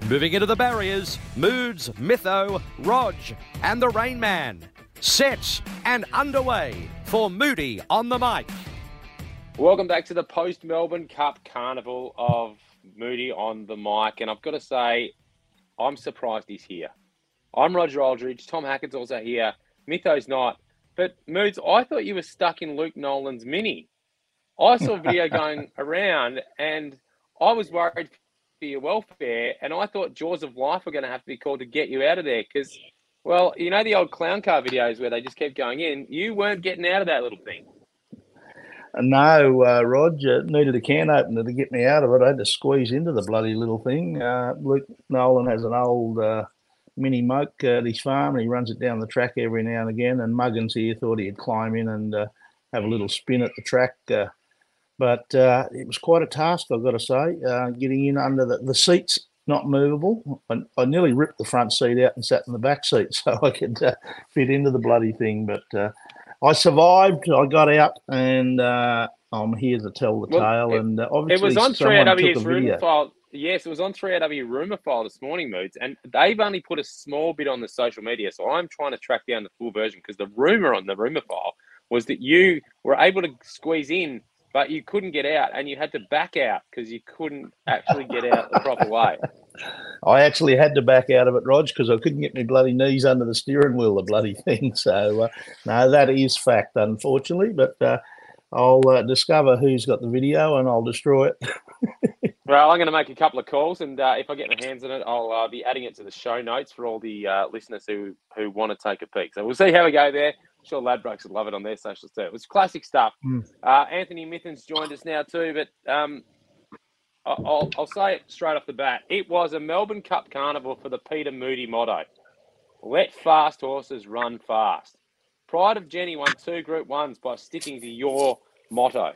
Moving into the barriers, Moods, Mytho, Rog and the Rain Man. Set and underway for Moody on the mic. Welcome back to the post-Melbourne Cup Carnival of Moody on the mic. And I've got to say, I'm surprised he's here. I'm Roger Aldridge. Tom Hackett's also here. Mytho's not. But Moods, I thought you were stuck in Luke Nolan's Mini. I saw a video going around and I was worried for your welfare, and I thought Jaws of Life were going to have to be called to get you out of there because, well, you know the old clown car videos where they just kept going in? You weren't getting out of that little thing. No, Rog, needed a can opener to get me out of it. I had to squeeze into the bloody little thing. Luke Nolan has an old mini moke at his farm, and he runs it down the track every now and again, and Muggins here thought he'd climb in and have a little spin at the track. But it was quite a task, I've got to say, getting in under the seats, not movable. I nearly ripped the front seat out and sat in the back seat so I could fit into the bloody thing. But I survived. I got out, and I'm here to tell the tale. And obviously, it was on someone 3AW's took a rumour video. file. Yes, it was on 3AW rumour file this morning, Moods, and they've only put a small bit on the social media. So I'm trying to track down the full version because the rumour on the rumour file was that you were able to squeeze in, but you couldn't get out, and you had to back out because you couldn't actually get out the proper way. I actually had to back out of it, Rog, because I couldn't get my bloody knees under the steering wheel, the bloody thing. So, no, that is fact, unfortunately. But I'll discover who's got the video and I'll destroy it. Well, I'm going to make a couple of calls, and if I get my hands on it, I'll be adding it to the show notes for all the listeners who want to take a peek. So we'll see how we go there. I'm sure Ladbrokes would love it on their socials too. It was classic stuff. Anthony Mithen's joined us now too, but I'll say it straight off the bat. It was a Melbourne Cup Carnival for the Peter Moody motto. Let fast horses run fast. Pride of Jenny won 2 Group 1s by sticking to your motto.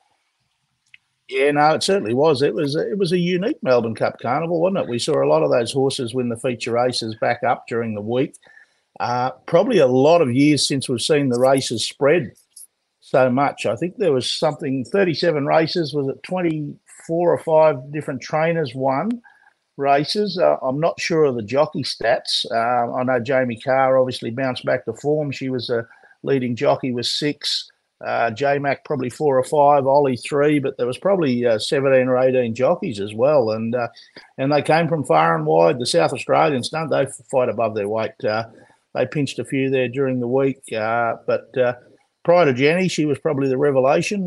Yeah, no, it certainly was. It was a unique Melbourne Cup Carnival, wasn't it? We saw a lot of those horses win the feature races back up during the week. Probably a lot of years since we've seen the races spread so much. I think there was 37 races. Was it 24 or 5 different trainers won races? I'm not sure of the jockey stats. I know Jamie Carr obviously bounced back to form. She was a leading jockey with 6. J-Mac probably 4 or 5, Ollie 3, but there was probably 17 or 18 jockeys as well. And they came from far and wide. The South Australians, don't they fight above their weight? They pinched a few there during the week. But prior to Jenny, she was probably the revelation.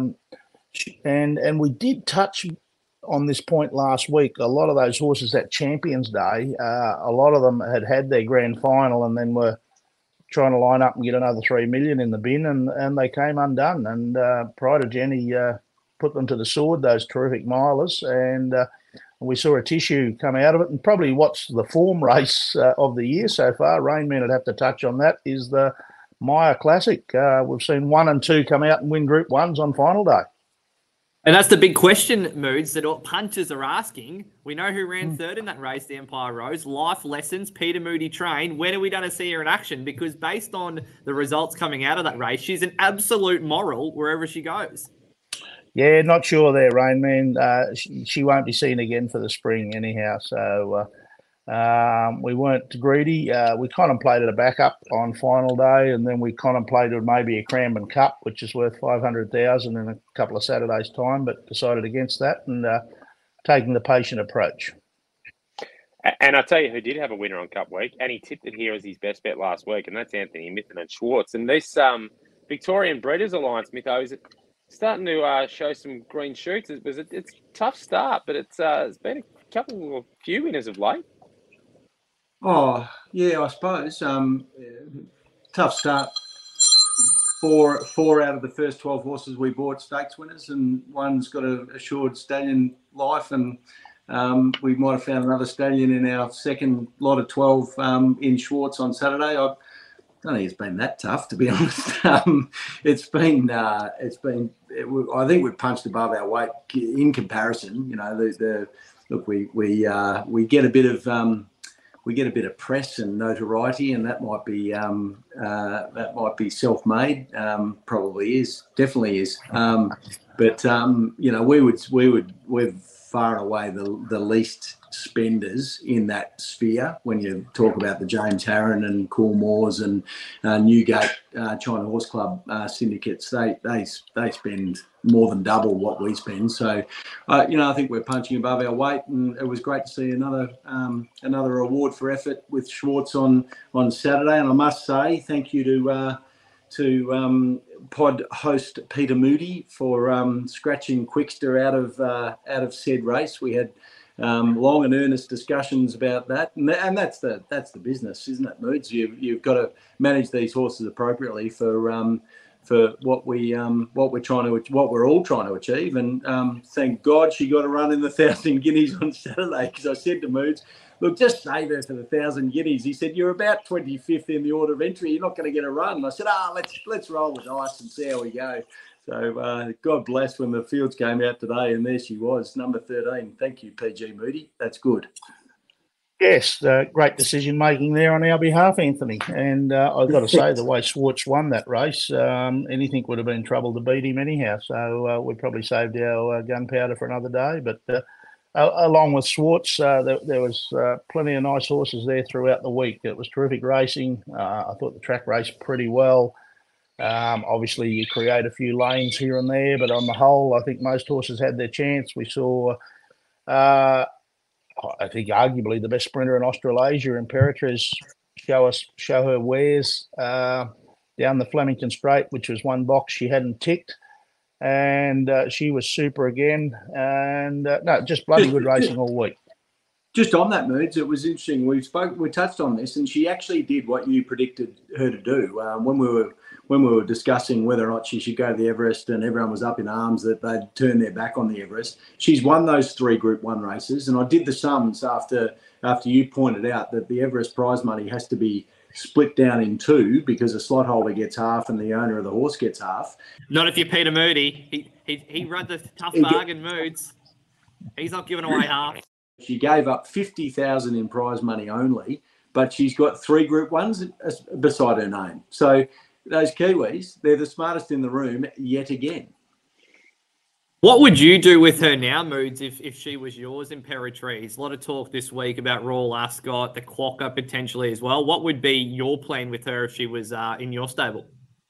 And we did touch on this point last week. A lot of those horses at Champions Day, a lot of them had their grand final and then were trying to line up and get another 3 million in the bin, and they came undone. And prior to Jenny put them to the sword, those terrific milers, and we saw a tissue come out of it. And probably what's the form race of the year so far, Rainman would have to touch on that, is the Myer Classic. We've seen 1 and 2 come out and win Group 1s on final day. And that's the big question, Moods, that all punters are asking. We know who ran third in that race, the Empire Rose. Life Lessons, Peter Moody Train. When are we going to see her in action? Because based on the results coming out of that race, she's an absolute moral wherever she goes. Yeah, not sure there, Rainman. She won't be seen again for the spring anyhow. So we weren't greedy. We contemplated a backup on final day, and then we contemplated maybe a Cranbourne Cup, which is worth 500,000 in a couple of Saturdays' time, but decided against that and taking the patient approach. And I'll tell you who did have a winner on Cup Week, and he tipped it here as his best bet last week, and that's Anthony Mithen and Schwartz. And this Victorian Breeders' Alliance, Mytho, is starting to show some green shoots. It's a tough start, but it's been a few winners of late. Oh, yeah, I suppose. Tough start. Four out of the first 12 horses we bought stakes winners, and one's got an assured stallion life, and we might have found another stallion in our second lot of 12 in Schwartz on Saturday. I don't think it's been that tough, to be honest. It's been. I think we've punched above our weight in comparison. You know, look, we get a bit of. We get a bit of press and notoriety, and that might be self-made. Probably is, definitely is. But you know, we're far and away the least spenders in that sphere. When you talk about the James Harron and Coolmores and Newgate China Horse Club syndicates, they spend more than double what we spend. So, I think we're punching above our weight, and it was great to see another award for effort with Schwartz on Saturday. And I must say, thank you to pod host Peter Moody for scratching Quickster out of said race. We had long and earnest discussions about that, and that's the business, isn't it, Moods? You've got to manage these horses appropriately for what we're all trying to achieve. And thank God she got a run in the 1,000 guineas on Saturday, because I said to Moods, look, just save her for the 1,000 guineas. He said, you're about 25th in the order of entry. You're not going to get a run. And I said, let's roll the dice and see how we go. So God bless when the fields came out today, and there she was, number 13. Thank you, PG Moody. That's good. Yes, great decision making there on our behalf, Anthony. And I've got to say, the way Schwartz won that race, anything would have been trouble to beat him anyhow. So we probably saved our gunpowder for another day. But along with Schwartz, there was plenty of nice horses there throughout the week. It was terrific racing. I thought the track raced pretty well. Obviously, you create a few lanes here and there, but on the whole, I think most horses had their chance. We saw, I think, arguably the best sprinter in Australasia, Imperatriz, show her wares down the Flemington Straight, which was one box she hadn't ticked. And she was super again. And no, just bloody good racing all week. Just on that, Moods, it was interesting. We touched on this, and she actually did what you predicted her to do. When we were discussing whether or not she should go to the Everest, and everyone was up in arms that they'd turn their back on the Everest, she's won those 3 Group 1 races. And I did the sums after you pointed out that the Everest prize money has to be split down in 2 because a slot holder gets half and the owner of the horse gets half. Not if you're Peter Moody. He run the tough bargain, Moods. He's not giving away half. She gave up 50,000 in prize money only, but she's got 3 Group 1s beside her name. So those Kiwis, they're the smartest in the room yet again. What would you do with her now, Moods, if she was yours, Imperatriz? A lot of talk this week about Royal Ascot, the Quokka potentially as well. What would be your plan with her if she was in your stable?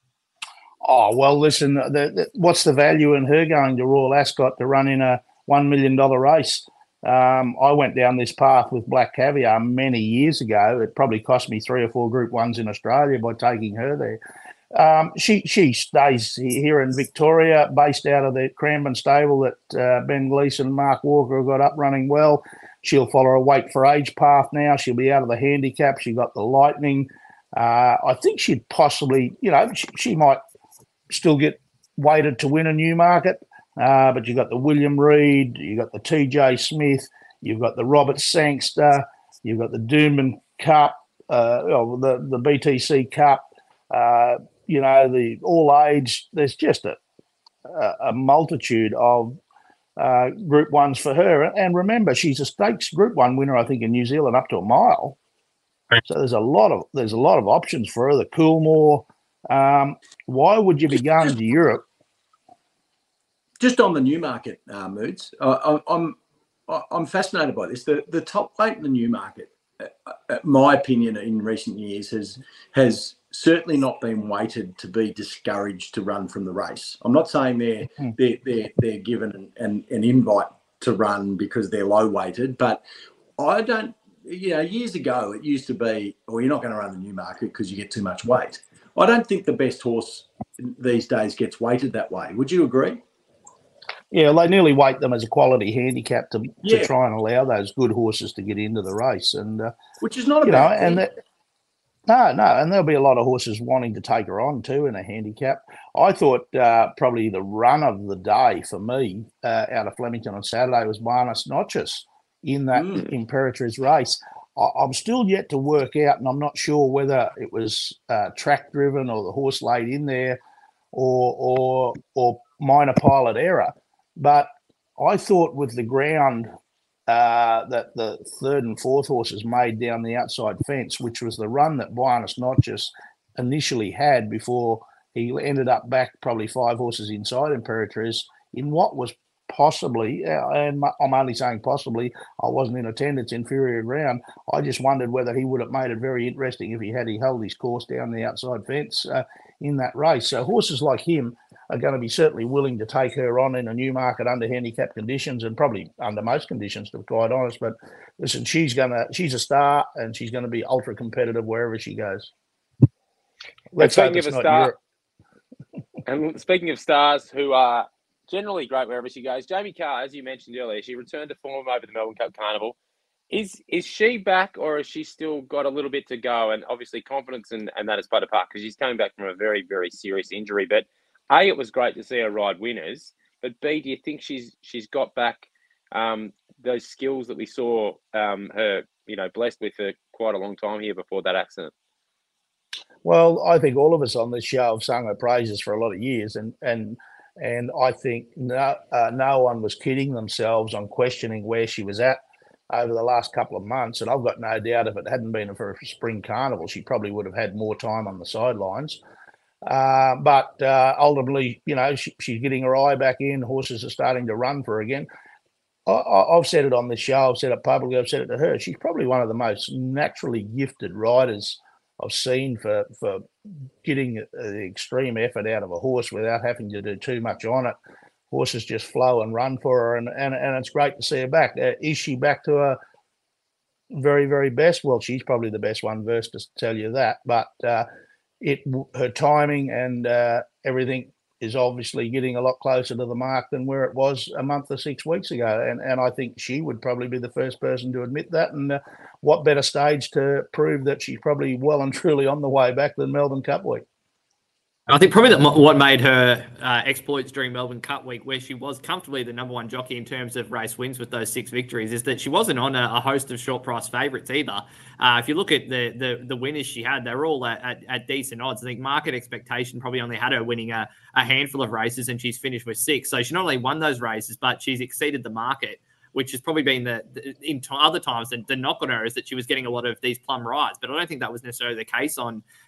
Oh, well, listen, what's the value in her going to Royal Ascot to run in a $1 million race? I went down this path with Black Caviar many years ago. It probably cost me 3 or 4 Group 1s in Australia by taking her there. She stays here in Victoria, based out of the Cranbourne stable that Ben Gleeson and Mark Walker have got up running well. She'll follow a Wait for Age path now. She'll be out of the handicap. She got the Lightning. I think she'd possibly, she might still get weighted to win a Newmarket. But you've got the William Reid, you've got the TJ Smith, you've got the Robert Sangster, you've got the Doomben Cup, the BTC Cup, the All Age. There's just a multitude of Group 1s for her. And remember, she's a stakes Group 1 winner, I think, in New Zealand up to a mile. So there's a lot of options for her. The Coolmore. Why would you be going to Europe? Just on the Newmarket, Moods, I'm fascinated by this. The top weight in the Newmarket, my opinion, in recent years has certainly not been weighted to be discouraged to run from the race. I'm not saying they're given an invite to run because they're low weighted, but I don't. Years ago it used to be, you're not going to run the Newmarket because you get too much weight. I don't think the best horse these days gets weighted that way. Would you agree? Yeah, they nearly weight them as a quality handicap to try and allow those good horses to get into the race, and which is not a bad thing. And there'll be a lot of horses wanting to take her on too in a handicap. I thought probably the run of the day for me out of Flemington on Saturday was Buenos Noches in that Imperatriz race. I'm still yet to work out, and I'm not sure whether it was track driven or the horse laid in there or minor pilot error. But I thought with the ground that the 3rd and 4th horses made down the outside fence, which was the run that Buenos Noches initially had before he ended up back probably 5 horses inside Imperatriz in what was possibly, and I'm only saying possibly, I wasn't in attendance, inferior ground. I just wondered whether he would have made it very interesting if he held his course down the outside fence in that race. So horses like him are going to be certainly willing to take her on in a Newmarket under handicap conditions, and probably under most conditions, to be quite honest. But listen, she's a star, and she's going to be ultra competitive wherever she goes. Let's speaking of a star, and speaking of stars who are generally great wherever she goes, Jamie Carr, as you mentioned earlier, she returned to form over the Melbourne Cup Carnival. Is she back, or has she still got a little bit to go? And obviously confidence and that has played a part, because she's coming back from a very, very serious injury. But A, it was great to see her ride winners. But B, do you think she's got back those skills that we saw her, blessed with for quite a long time here before that accident? Well, I think all of us on this show have sung her praises for a lot of years, and I think no one was kidding themselves on questioning where she was at over the last couple of months. And I've got no doubt if it hadn't been for a spring carnival, she probably would have had more time on the sidelines. But ultimately, she's getting her eye back in. Horses are starting to run for her again. I've said it on this show. I've said it publicly. I've said it to her. She's probably one of the most naturally gifted riders I've seen for getting the extreme effort out of a horse without having to do too much on it. Horses just flow and run for her, and it's great to see her back. Is she back to her very, very best? Well, she's probably the best one versed to tell you that. But her timing and everything is obviously getting a lot closer to the mark than where it was a month or 6 weeks ago. And I think she would probably be the first person to admit that. And what better stage to prove that she's probably well and truly on the way back than Melbourne Cup Week? I think probably what made her exploits during Melbourne Cup Week, where she was comfortably the number one jockey in terms of race wins with those 6 victories, is that she wasn't on a host of short price favourites either. If you look at the winners she had, they were all at decent odds. I think market expectation probably only had her winning a handful of races, and she's finished with 6. So she not only won those races, but she's exceeded the market, which has probably been in other times the knock on her is that she was getting a lot of these plum rides. But I don't think that was necessarily the case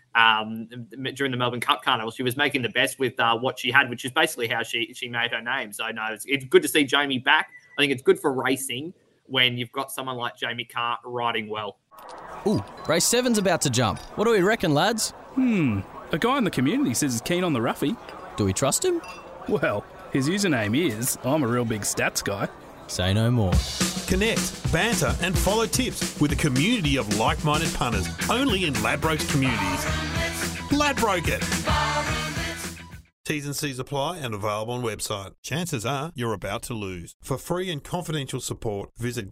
during the Melbourne Cup Carnival. She was making the best with what she had, which is basically how she made her name. So no, it's good to see Jamie back. I think it's good for racing when you've got someone like Jamie Carr riding well. Ooh, race 7's about to jump. What do we reckon, lads? A guy in the community says he's keen on the roughie. Do we trust him? Well, his username is I'm a real big stats guy. Say no more. Connect, banter and follow tips with a community of like-minded punters only in Ladbrokes communities. Ladbroke it! T's and C's apply and available on website. Chances are you're about to lose. For free and confidential support, visit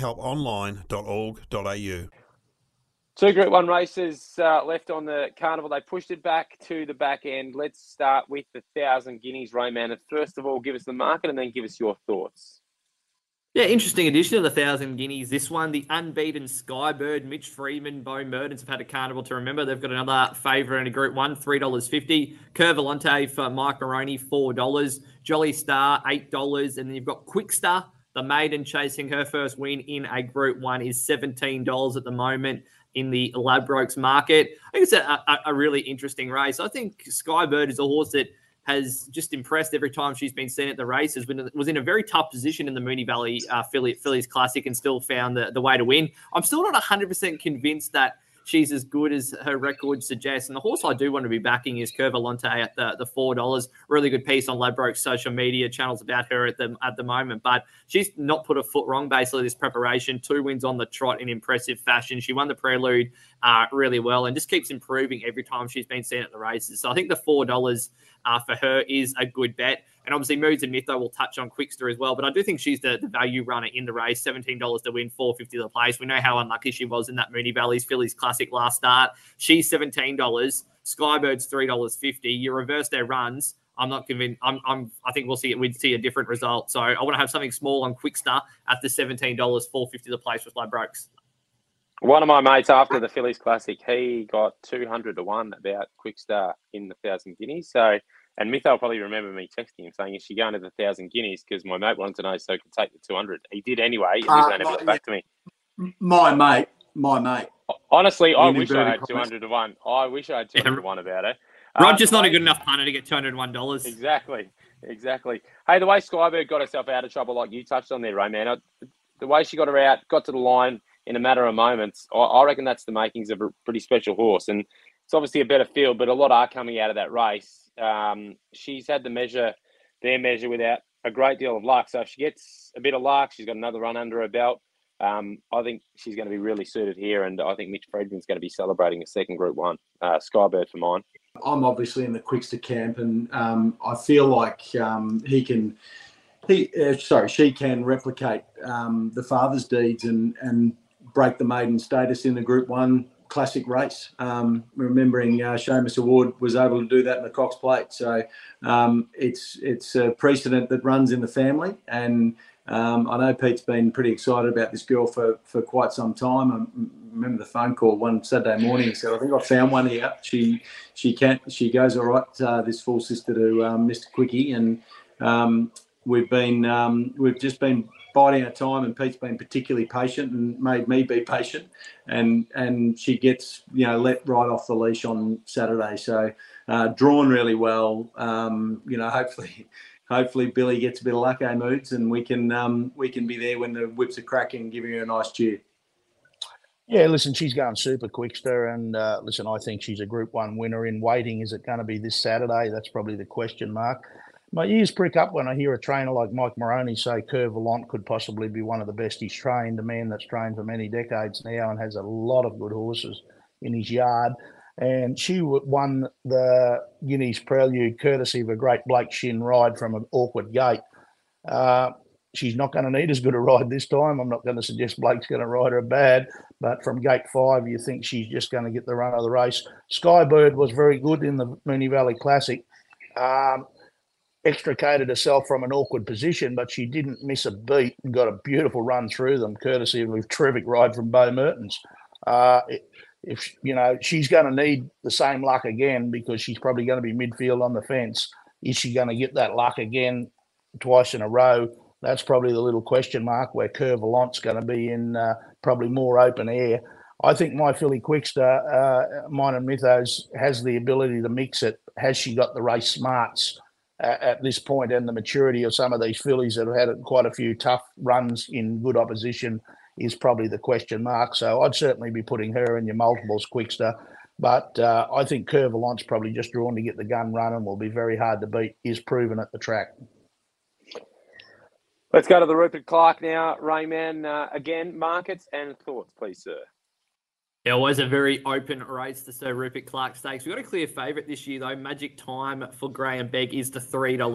gamblinghelponline.org.au. 2 Group 1 races left on the carnival. They pushed it back to the back end. Let's start with the 1,000 Guineas, Rayman. And first of all, give us the market and then give us your thoughts. Yeah, interesting addition to the 1,000 Guineas. This one, the unbeaten Skybird, Mitch Freeman, Bo Mertens have had a carnival to remember. They've got another favourite in a Group 1, $3.50. Curvolante for Mike Maroney, $4. Jolly Star, $8. And then you've got Quickstar, the maiden chasing her first win in a Group 1, is $17 at the moment in the Ladbrokes market. I think it's a really interesting race. I think Skybird is a horse that has just impressed every time she's been seen at the races. Was in a very tough position in the Moonee Valley Phillies Classic and still found the way to win. I'm still not 100% convinced that she's as good as her record suggests. And the horse I do want to be backing is Curvolante at the $4. Really good piece on Ladbrokes social media channels about her at the moment. But she's not put a foot wrong basically this preparation. 2 wins on the trot in impressive fashion. She won the Prelude really well and just keeps improving every time she's been seen at the races. So I think the $4 for her is a good bet. And obviously Moods and Mytho will touch on Quickster as well. But I do think she's the value runner in the race. $17 to win, $4.50 to the place. We know how unlucky she was in that Moonee Valley's Phillies Classic last start. She's $17. Skybird's $3.50. You reverse their runs. I'm not convinced. I think we'd see a different result. So I want to have something small on Quickster at the $17, $4.50 to the place with Ladbrokes. One of my mates after the Phillies Classic, he got 200 to 1 about Quickstar in the 1,000 Guineas. So, and Mytho will probably remember me texting him saying, is she going to the 1,000 Guineas? Because my mate wanted to know so he could take the 200. He did anyway. And Mytho never got back to me. My mate. Honestly, I wish I had 200 to 1. I wish I had 200 to 1 about it. Roger's not a good enough punter to get $201. Exactly. Exactly. Hey, the way Skybird got herself out of trouble, like you touched on there, Ray, man, the way she got her out, got to the line in a matter of moments, I reckon that's the makings of a pretty special horse. And it's obviously a better field, but a lot are coming out of that race. She's had their measure without a great deal of luck. So if she gets a bit of luck, she's got another run under her belt. I think she's going to be really suited here, and I think Mitch Friedman's going to be celebrating a second Group 1. Skybird for mine. I'm obviously in the Quickster camp, and I feel like she can replicate the father's deeds and break the maiden status in the Group 1 classic race. Remembering Seamus Award was able to do that in the Cox Plate, so it's a precedent that runs in the family, and I know Pete's been pretty excited about this girl for quite some time. I remember the phone call one Saturday morning. He said, "I think I found one here. She goes all right. This full sister to Mr. Quickie," and we've just been biding our time, and Pete's been particularly patient and made me be patient, and she gets let right off the leash on Saturday. So drawn really well. Hopefully Billy gets a bit of luck, Moods, and we can be there when the whips are cracking and giving her a nice cheer. Yeah, listen, she's going super Quickster, and listen, I think she's a Group 1 winner in waiting. Is it going to be this Saturday? That's probably the question mark. My ears prick up when I hear a trainer like Mike Moroney say Cœur Volant could possibly be one of the best he's trained, a man that's trained for many decades now and has a lot of good horses in his yard. And she won the Guineas Prelude courtesy of a great Blake Shin ride from an awkward gate. She's not going to need as good a ride this time. I'm not going to suggest Blake's going to ride her bad, but from gate 5, you think she's just going to get the run of the race. Skybird was very good in the Moonee Valley Classic. Extricated herself from an awkward position, but she didn't miss a beat and got a beautiful run through them, courtesy of a terrific ride from Bo Mertens. If she's going to need the same luck again, because she's probably going to be midfield on the fence. Is she going to get that luck again twice in a row? That's probably the little question mark, where Cœur Volant's going to be in probably more open air. I think my filly Quickster, Mine and Mythos, has the ability to mix it. Has she got the race smarts at this point, and the maturity of some of these fillies that have had quite a few tough runs in good opposition is probably the question mark. So I'd certainly be putting her in your multiples, Quickster. But I think Cœur Volant's probably just drawn to get the gun running, will be very hard to beat, is proven at the track. Let's go to the Rupert Clark now, Rayman. Again, markets and thoughts, please, sir. It was a very open race, the Sir Rupert Clark Stakes. We've got a clear favourite this year, though. Magic Time for Graham Begg is the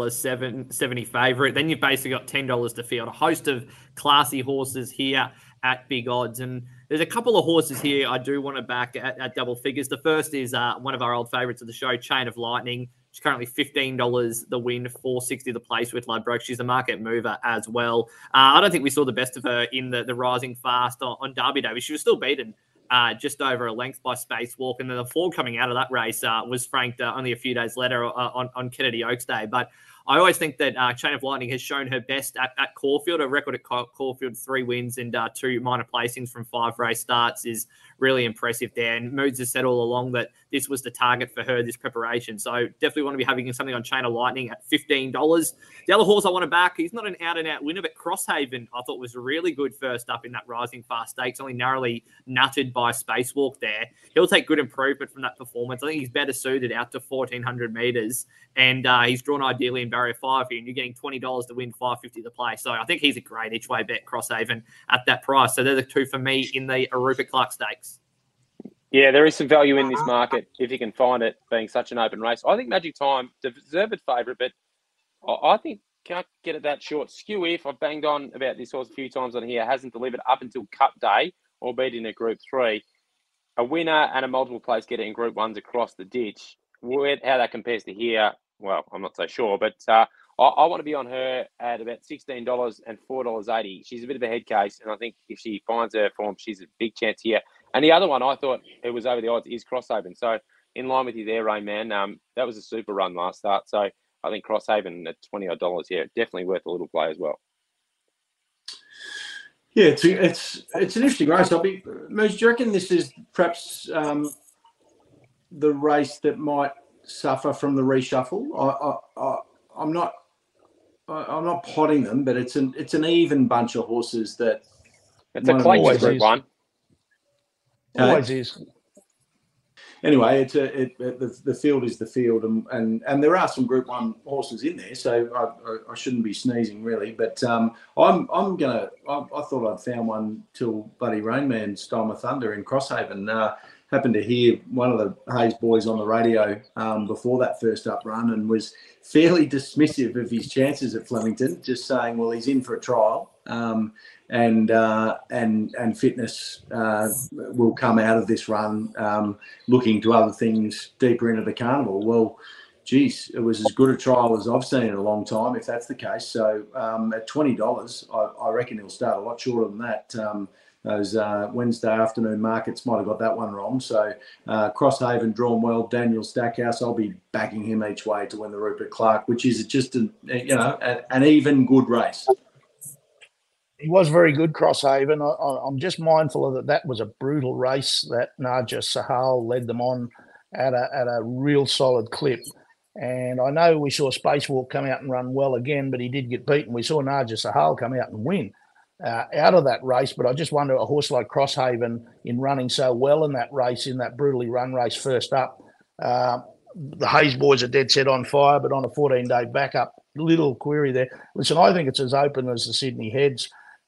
$3.70 favourite. Then you've basically got $10 to field. A host of classy horses here at big odds. And there's a couple of horses here I do want to back at double figures. The first is one of our old favourites of the show, Chain of Lightning. She's currently $15 the win, $4.60 the place with Ladbroke. She's a market mover as well. I don't think we saw the best of her in the Rising Fast on Derby Day, but she was still beaten just over a length by Spacewalk. And then the form coming out of that race was franked only a few days later on Kennedy Oaks Day. But I always think that Chain of Lightning has shown her best at Caulfield. Her record at Caulfield, 3 wins and 2 minor placings from 5 race starts is really impressive there. And Moods has said all along that this was the target for her, this preparation. So definitely want to be having something on Chain of Lightning at $15. The other horse I want to back, he's not an out-and-out winner, but Crosshaven I thought was really good first up in that Rising Fast Stakes, only narrowly nutted by Spacewalk there. He'll take good improvement from that performance. I think he's better suited out to 1,400 metres, and he's drawn ideally in barrier 5 here, and you're getting $20 to win, $5.50 to play. So I think he's a great each-way bet, Crosshaven, at that price. So they're the 2 for me in the Rupert Clark Stakes. Yeah, there is some value in this market if you can find it, being such an open race. I think Magic Time, deserved favourite, but I think can't get it that short. Skew If, I've banged on about this horse a few times on here, hasn't delivered up until Cup Day, albeit in a Group 3. A winner and a multiple place getter in Group 1s across the ditch. How that compares to here, well, I'm not so sure, but I want to be on her at about $16 and $4.80. She's a bit of a head case, and I think if she finds her form, she's a big chance here. And the other one I thought it was over the odds is Crosshaven. So in line with you there, Rayman, that was a super run last start. So I think Crosshaven at $20 here, definitely worth a little play as well. Yeah, it's an interesting race. Moose, do you reckon this is perhaps the race that might suffer from the reshuffle? I'm not I'm not potting them, but it's an even bunch of horses that. It's a close Group 1. Always is. Anyway, the field is the field, and there are some Group 1 horses in there, so I shouldn't be sneezing really. But I thought I'd found one till bloody Rainman stole my thunder in Crosshaven. Happened to hear one of the Hayes boys on the radio before that first up run, and was fairly dismissive of his chances at Flemington, just saying, well, he's in for a trial. And fitness will come out of this run, looking to other things deeper into the carnival. Well, geez, it was as good a trial as I've seen in a long time, if that's the case. So at $20, I reckon he'll start a lot shorter than that. Those Wednesday afternoon markets might have got that one wrong. So Crosshaven, drawn well, Daniel Stackhouse, I'll be backing him each way to win the Rupert Clarke, which is just an even good race. He was very good, Crosshaven. I'm just mindful of that was a brutal race that Naja Sahal led them on at a real solid clip. And I know we saw Spacewalk come out and run well again, but he did get beaten. We saw Naja Sahal come out and win out of that race. But I just wonder, a horse like Crosshaven, in running so well in that race, in that brutally run race first up, the Hayes boys are dead set on fire, but on a 14-day backup, little query there. Listen, I think it's as open as the Sydney Heads.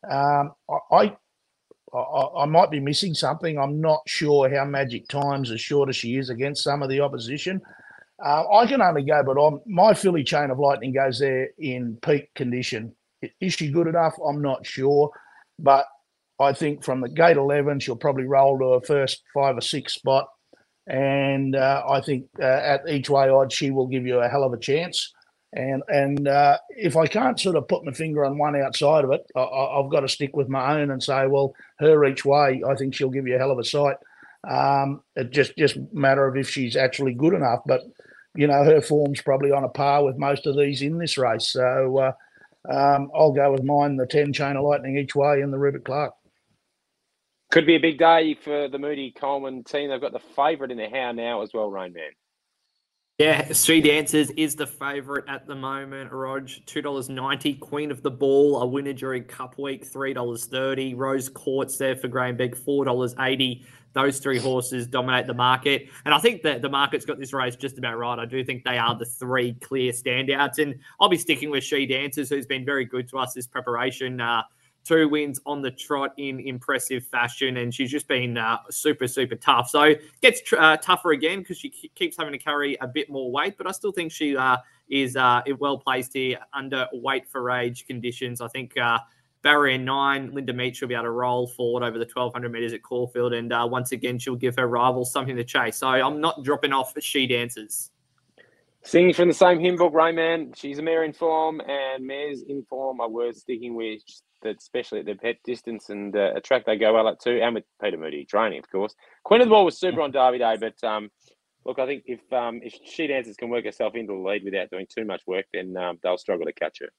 I might be missing something. I'm not sure how Magic Time's as short as she is against some of the opposition. I can only go, but my filly Chain of Lightning goes there in peak condition. Is she good enough? I'm not sure. But I think from the gate 11, she'll probably roll to her first 5 or 6 spot. And I think at each way odds, she will give you a hell of a chance. And if I can't sort of put my finger on one outside of it, I've got to stick with my own and say, well, her each way, I think she'll give you a hell of a sight. It just matter of if she's actually good enough. But, her form's probably on a par with most of these in this race. So I'll go with mine, the 10 Chain of Lightning each way in the Rupert Clarke. Could be a big day for the Moody Coleman team. They've got the favourite in the How Now as well, Rainman. Yeah, She Dances is the favourite at the moment, Rog. $2.90. Queen of the Ball, a winner during Cup Week, $3.30. Rose Court's there for Graham Begg, $4.80. Those 3 horses dominate the market. And I think that the market's got this race just about right. I do think they are the 3 clear standouts. And I'll be sticking with She Dances, who's been very good to us this preparation. 2 wins on the trot in impressive fashion, and she's just been super, super tough. So it gets tougher again because she keeps having to carry a bit more weight, but I still think she is well placed here under weight for age conditions. I think barrier 9, Linda Meach will be able to roll forward over the 1,200 metres at Caulfield, and once again, she'll give her rivals something to chase. So I'm not dropping off She Dances. Singing from the same hymn book, Rayman. She's a mare in form, and mares in form are worth sticking with, especially at the pet distance, and a track they go well at too, and with Peter Moody training, of course. Queen of the Ball was super on Derby Day, but look, I think if She Dances can work herself into the lead without doing too much work, then they'll struggle to catch her.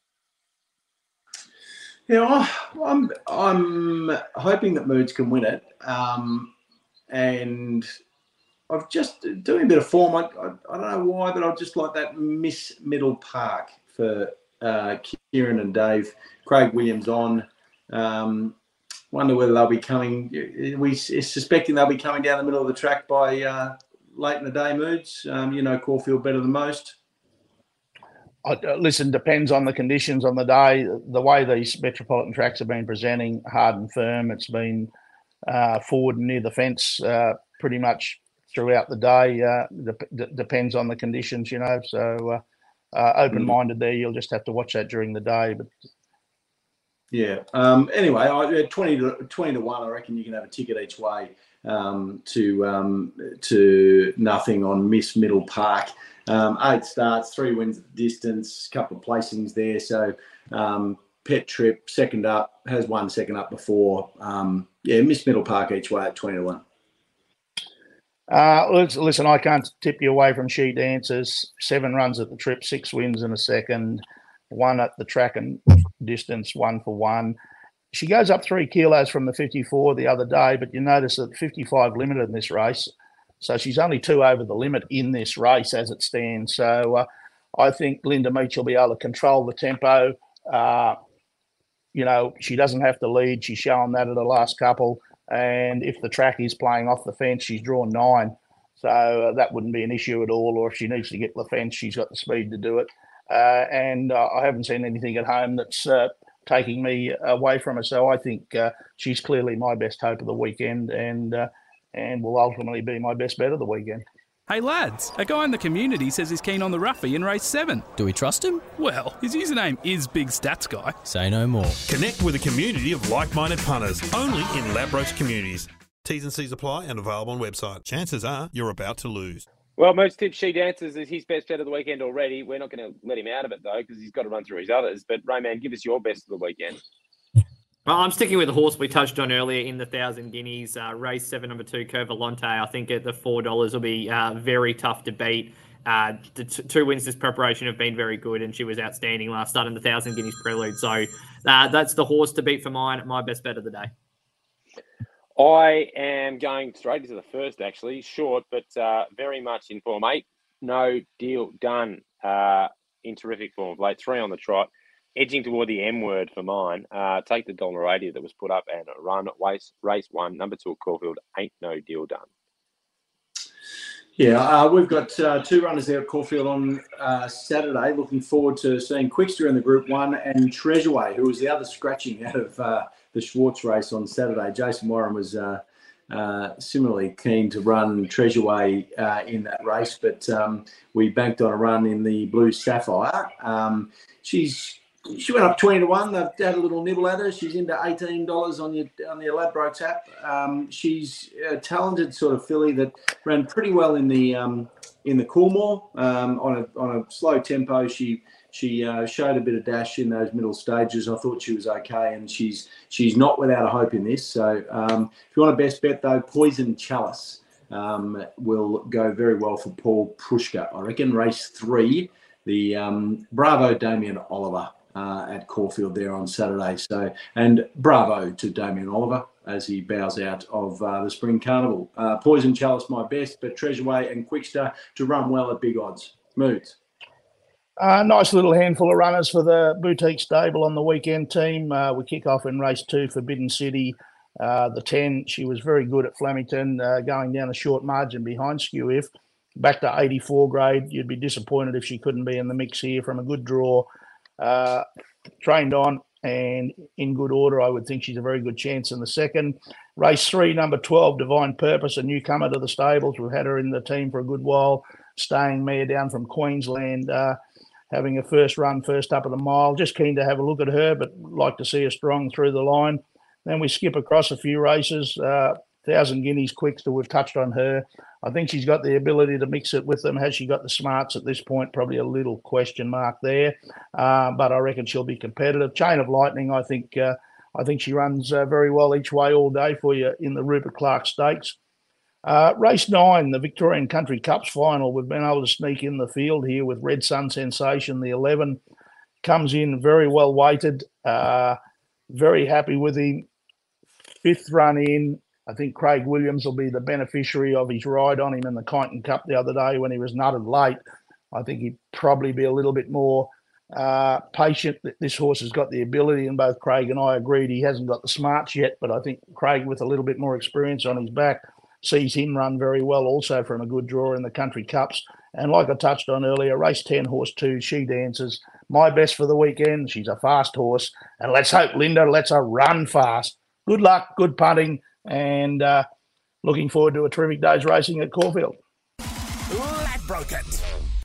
Yeah, I'm hoping that Moods can win it, and I've just doing a bit of form. I don't know why, but I just like that Miss Middle Park for Kieran and Dave. Craig Williams on. Wonder whether they'll be coming. We suspecting they'll be coming down the middle of the track by late in the day, Moods. Caulfield better than most. Listen, depends on the conditions on the day. The way these metropolitan tracks have been presenting, hard and firm. It's been forward and near the fence pretty much throughout the day. Depends on the conditions, So open-minded there. You'll just have to watch that during the day. But yeah. Anyway, 20 to 1. I reckon you can have a ticket each way to nothing on Miss Middle Park. 8 starts, 3 wins at the distance, couple of placings there. So Pet Trip, second up, has won second up before. Miss Middle Park each way at 20 to 1. Listen, I can't tip you away from She Dances. 7 runs at the trip, 6 wins in a second, 1 at the track and distance, 1 for 1. She goes up 3 kilos from the 54 the other day, but you notice that 55 limited in this race. So she's only 2 over the limit in this race as it stands. So I think Linda Meach will be able to control the tempo. She doesn't have to lead. She's shown that at the last couple. And if the track is playing off the fence, she's drawn 9. So that wouldn't be an issue at all. Or if she needs to get the fence, she's got the speed to do it. And I haven't seen anything at home that's taking me away from her. So I think she's clearly my best hope of the weekend and will ultimately be my best bet of the weekend. Hey lads, a guy in the community says he's keen on the Ruffy in race 7. Do we trust him? Well, his username is Big Stats Guy. Say no more. Connect with a community of like-minded punters, only in Ladbrokes communities. T's and C's apply and available on website. Chances are you're about to lose. Well, most tips She Dances is his best bet of the weekend already. We're not going to let him out of it, though, because he's got to run through his others. But, Rayman, give us your best of the weekend. Well, I'm sticking with the horse we touched on earlier in the 1,000 Guineas, race 7, number 2, Curvolante. I think at the $4 will be very tough to beat. The 2 wins this preparation have been very good, and she was outstanding last start in the 1,000 Guineas Prelude. So that's the horse to beat for my best bet of the day. I am going straight into the first, actually. Short, but very much in form. 8, No Deal Done. In terrific form. Late 3 on the trot. Edging toward the M word for mine. Take the $1.80 that was put up and run race 1, number 2 at Caulfield. Ain't No Deal Done. Yeah, we've got 2 runners there at Caulfield on Saturday. Looking forward to seeing Quickster in the Group 1 and Treasureway, who was the other scratching out of the Schwartz race on Saturday. Jason Warren was similarly keen to run Treasureway in that race, but we banked on a run in the Blue Sapphire. She went up 20-1. They've had a little nibble at her. She's into $18 on your Ladbrokes app. She's a talented sort of filly that ran pretty well in the Coolmore on a slow tempo. She showed a bit of dash in those middle stages. I thought she was okay, and she's not without a hope in this. So if you want a best bet though, Poison Chalice will go very well for Paul Prushka. I reckon race 3, the Bravo Damien Oliver. At Caulfield there on Saturday. So, and bravo to Damien Oliver as he bows out of the Spring Carnival. Poison Chalice, my best, but Treasureway and Quickster to run well at big odds. Moods. Nice little handful of runners for the boutique stable on the weekend team. We kick off in race 2, Forbidden City. The 10, she was very good at Flemington, going down a short margin behind Skew If. Back to 84 grade. You'd be disappointed if she couldn't be in the mix here from a good draw. Trained on and in good order. I would think she's a very good chance in the second. Race 3, number 12, Divine Purpose, a newcomer to the stables. We've had her in the team for a good while, staying mare down from Queensland, having a first run, first up of the mile. Just keen to have a look at her, but like to see her strong through the line. Then we skip across a few races. 1,000 Guineas Quickster, we've touched on her. I think she's got the ability to mix it with them. Has she got the smarts at this point? Probably a little question mark there, but I reckon she'll be competitive. Chain of Lightning, I think she runs very well each way all day for you in the Rupert Clark Stakes. Race 9, the Victorian Country Cups final. We've been able to sneak in the field here with Red Sun Sensation. The 11 comes in very well weighted. Very happy with him. 5th run in. I think Craig Williams will be the beneficiary of his ride on him in the Kyneton Cup the other day when he was nutted late. I think he'd probably be a little bit more patient. This horse has got the ability, and both Craig and I agreed he hasn't got the smarts yet, but I think Craig, with a little bit more experience on his back, sees him run very well also from a good draw in the Country Cups. And like I touched on earlier, race 10, horse 2, She Dances, my best for the weekend. She's a fast horse, and let's hope Linda lets her run fast. Good luck, good punting, and looking forward to a terrific day's racing at Caulfield. Ladbroke it.